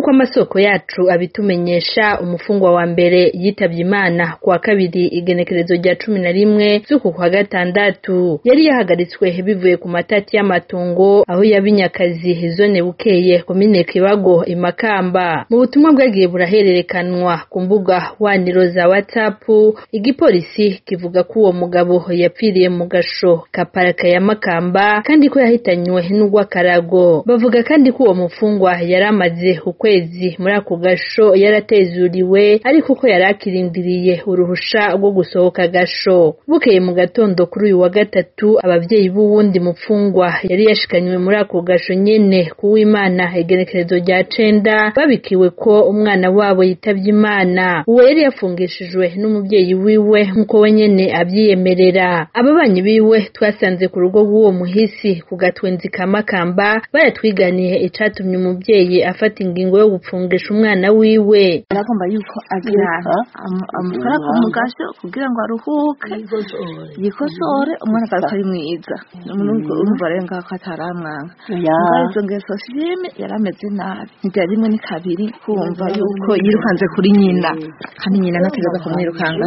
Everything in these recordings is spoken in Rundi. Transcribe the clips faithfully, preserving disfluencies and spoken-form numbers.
nk'uko amasoko yacu abitumenyesha umufungwa wa mbere yitavye Imana kuwa kabiri igenekerezo rya cumi na rimwe z'uku kwa gatandatu yari yahagaritswe bivuye ku matati y'amatongo aho yabinyakazi zone Bukeye komine Kibago Imakamba. Mu butumwa bwagiye burahererekanwa ku mbuga waniro za WhatsApp, igipolisi kivuga ko uwo mugabo yapfiriye mu gasho ka paraka ya Makamba kandi ko yahitanywe n'ugwakarago. Bavuga kandi ko uwo mufungwa yaramaze ukwezi muri ako gasho yaratezuriwe ariko ko yarakirindiriye uruhusha rwo gusohoka gasho. Bukeye mu gatondo kuri uyu wa gatatu abavyeyi b'uwundi mufungwa yari yashikanywe muri ako gasho nyene kuw'Imana igenekerezo rya cenda babikiwe ko umwana wabo yitavye Imana. Uwo yari yafungishijwe n'umuvyeyi wiwe nkuko we nyene avyiyemerera. Ababanyi biwe twasanze ku rugo rw'uwo muhisi ku Gatwenzi ka Makamba bayatwiganiye icatumye umuvyeyi afata ingingo yo gupfungisha umwana wiwe. Aragomba yuko agirana amukora ku mugasho kugira ngo aruhuke yikosore umwana akari mwiza. Urumva rero ngako ataramwanga. Izo ngeso shime yarameze nabi. Ntibyari rimwe ni kabiri kumva yuko yirukanze kuri nyina kandi nyina nategeza kumwirukanga.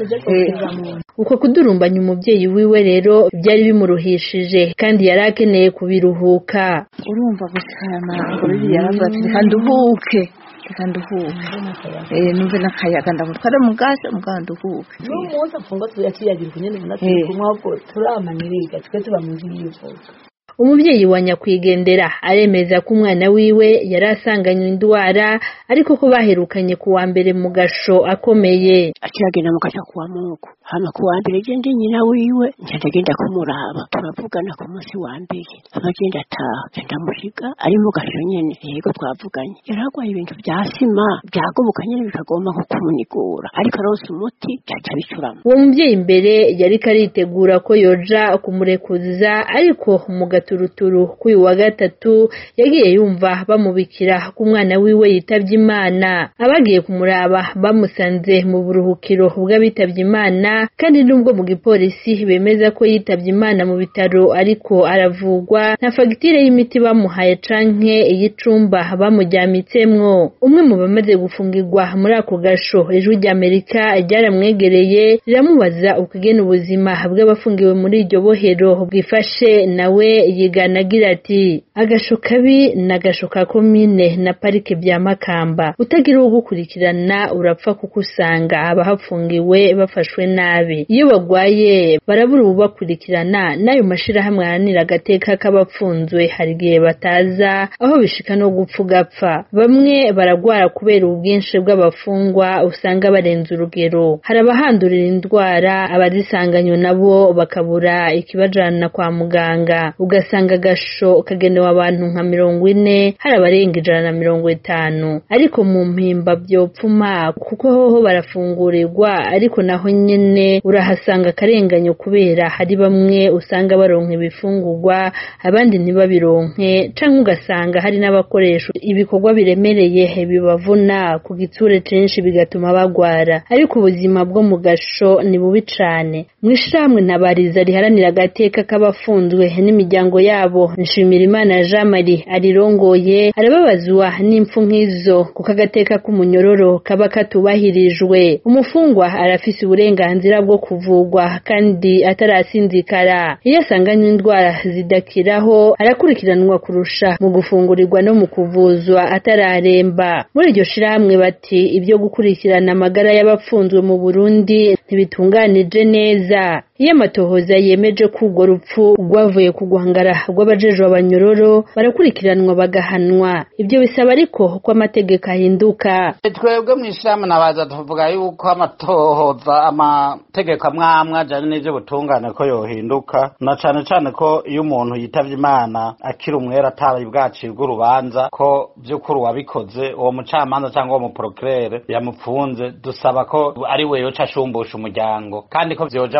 Uko kudurumbanya umuvyeyi wiwe rero byari bimuruhishije kandi yarakeneye kubiruhuka. Urumva gushana ngo biri yaravuga ati kandi uhuke kandi uhuke eh numve nakayaga ndamutware mugasho muganda uhuke n'umunsi afunga tuyakiyagira kunyene munatwe kumwako turamanirika twe tuba mu nziyivuga. Umuvyeyi wa nyakwigendera aremeza ko umwana wiwe yarasanganywe indwara ariko ko baherukanye kuwa mbere mu gasho akomeye. Akiragenda mu gasho kuwa Mungu hama kuwa mbere gende nyina wiwe ntagenda kumuraba turavugana ku munsi wa mbere abagenda ataha genda mushiga ari mu gasho nyene yego twavuganye yaragwaye ibintu bya sima byagobukanye bikagomba ko kumunigura ariko arose umuti cyaca bicurama. Uwo muvyeyi imbere yari karitegura ko yoja kumurekuza ariko umuga turuturu kuyu wa gatatu yagiye yumva bamubikira ku mwana wiwe yitavye Imana. Abagiye kumuraba bamusanze mu buruhukiro bw'abitavye Imana kandi nubwo mu gipolisi bemeza ko yitavye Imana mu bitaro ariko aravugwa na fagitire y'imiti bamuhaye canke y'icumba bamujyamitsemwo. Umwe mu bamaze gufungirwa muri ako gasho Ijwi ry'Amerika ryaramwegereye riramubaza ukugena ubuzima bw'abafungiwe muri iryo bohero bwifashe nawe yigana agira ati agasho kabi na gasho ka komine na parike bya Makamba utagira ugukurikirana urapfa kuko usanga abahafungiwe bafashwe nabi. Iyo bagwaye barabura ubakurikirana nayo mashira hamwe aranira agateka k'abapfunzwe hari gihe bataza aho bishika no gupfa gapfa. Bamwe baragwara kubera ubwinshi bw'abafungwa usanga barenze urugero. Hari abahandurira indwara abazisanganywe nabo bakabura ikibajana kwa muganga. Ugasanga gasho kagenewe abantu nka mirongo ine hari abarenga ijana na mirongo itanu ariko mu mpimba byopfuma kuko hoho barafungurirwa ariko naho nyene urahasanga karenganyo kubera hari bamwe usanga baronka ibifungurwa abandi ntibabironke canke ugasanga hari n'abakoresha ibikorwa biremereye bibavuna ku gitsure censhi bigatuma bagwara ariko ubuzima bwo mu gasho ni bubi cane. Mwishamwe ntabariza riharanira agateka k'abafunzwe n'imiryango yabo Nshimirimana Jean Marie arirongoye arababazwa n'impfu nk'izo kuko agateka k'umunyororo kaba katubahirijwe. Umufungwa arafise uburenganzira bwo kuvugwa kandi atarasinzikara. Iyo asanganywe indwara zidakiraho arakurikiranwa kurusha mu gufungurirwa no mu kuvuzwa atararemba. Muri iryo shiramwe bati ibyo gukurikirana amagara y'abapfunzwe mu Burundi ntibitunganije neza. Iyo amatohoza yemeje ko urwo rupfu rwavuye ku guhangara rw'abajejwe abanyororo barakurikiranwa bagahanwa. Ibyo bisaba ariko ko amategeko ahinduka. Twebwe mw'ishirahamwe nabaza tuvuga yuko amatohoza amategeko amwamwe ajanye n'ivyo butungane ko yohinduka na cane cane ko iyo umuntu yitavye Imana akiri umwera atari bwacirwa urubanza ko vy'ukuri wabikoze uwo mucamanza cyangwa uwo muprocureur yamupfunze dusaba ko ari we yoca ashumbusha umuryango kandi ko vyoja mu mategeko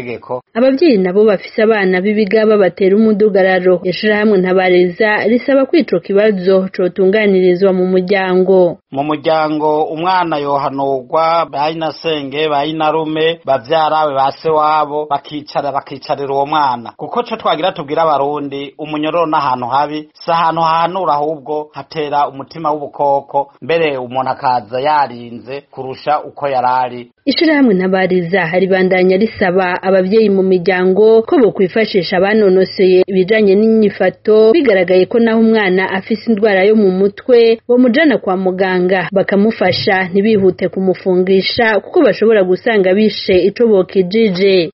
n'amategeko. Abavyeyi nabo bafise abana b'ibigaba batera umudugararo, ishirahamwe Ntabariza risaba ko ico kibazo cotunganirizwa mu muryango. Mu muryango umwana yohanurwa bayinasenge bayinarume bavyarawe base wabo bakicara bakicarira uwo mwana, kuko co twagira tubwira abarundi umunyororo n'ahantu habi si ahantu hahanura, ahubwo hatera umutima w'ubukoko, mbere umuntu akaza yarinze kurusha uko yarari. Ishirahamwe Ntabariza ribandanya risaba abavyeyi mu miryango ko bokwifashisha abanonoseye ibijanye n'inyifato, bigaragaye ko naho umwana afise indwara yo mu mutwe bomujana kwa muganga bakamufasha ntibihute kumufungisha, kuko bashobora gusanga bishe ico bokijije.